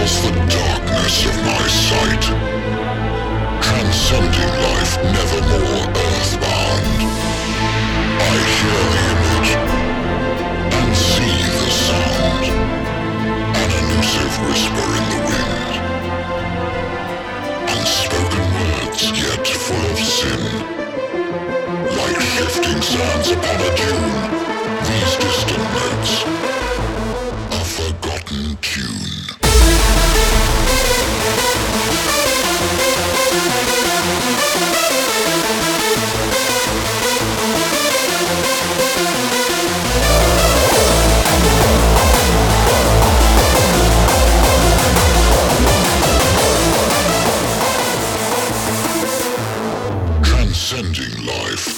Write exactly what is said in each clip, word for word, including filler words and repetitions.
dispels the darkness of my sight, transcending life nevermore earthbound. I hear the image and see the sound, an elusive whisper in the wind, unspoken words yet full of sin, like shifting sands upon a dune. These distant notes, a forgotten tune. Transcending life.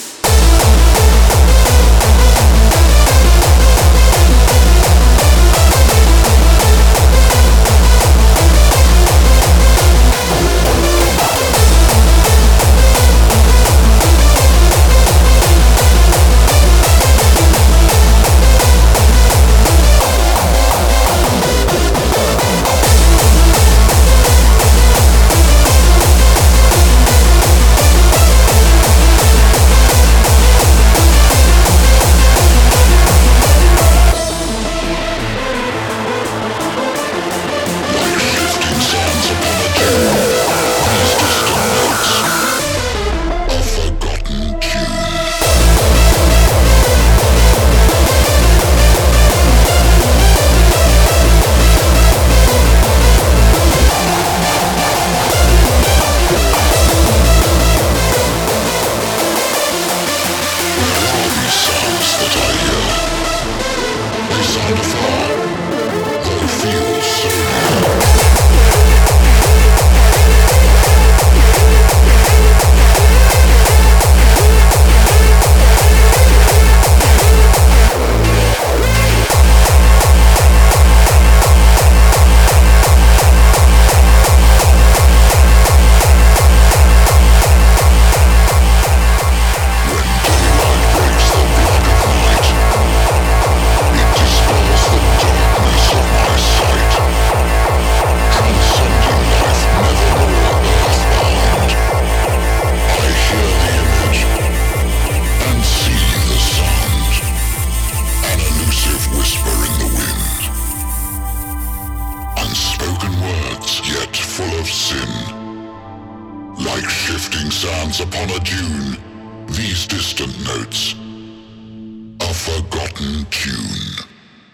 Like shifting sands upon a dune, these distant notes, a forgotten tune.